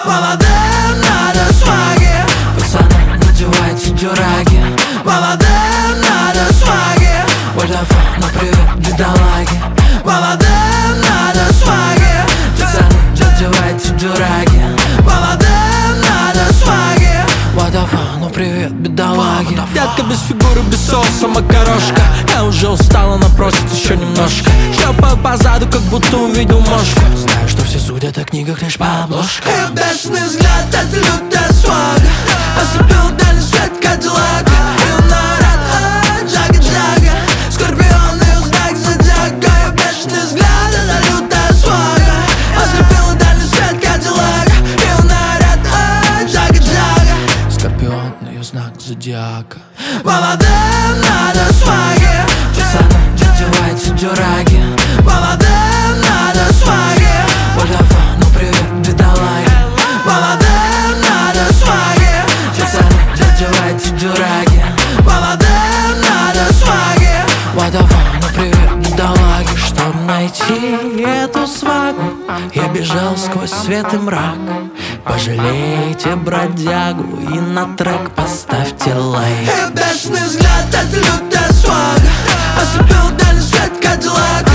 Молодым надо сваги, пацаны, надевайте дюраги. Молодым надо сваги, Вольдафон, ну привет, бедолаги. Молодым надо сваги, пацаны, надевайте дюраги. Молодым надо сваги, Вольдафон, ну привет, бедолаги. Детка без фигуры, без соуса, макарошка. Я уже устала, она просит еще немножко. Шлепаю по заду, как будто увидел мошку. Знаю, что все судят о книгах лишь по обложкам. Ее бешеный взгляд, это лютая свага. Ослепил дальний свет Кадиллака. Ее наряд, джага-джага. Скорпион, ее знак зодиака. Ее бешеный взгляд, это лютая свага. Ослепил дальний свет Кадиллака. Ее наряд, джага-джага. Скорпион, ее знак зодиака. Молодым надо сваги, пацаны, надевайте дюраги. Молодым надо сваги, Вольдафон, ну привет, бедолаги. Молодым надо сваги, пацаны, надевайте дюраги. Молодым надо сваги, Вольдафон, ну привет, бедолаги. Чтоб найти эту свагу, я бежал сквозь свет и мрак. Пожалейте бродягу и на трек поставьте лайк. Ее бешеный взгляд, это лютая свага. Ослепил дальний свет Кадиллака.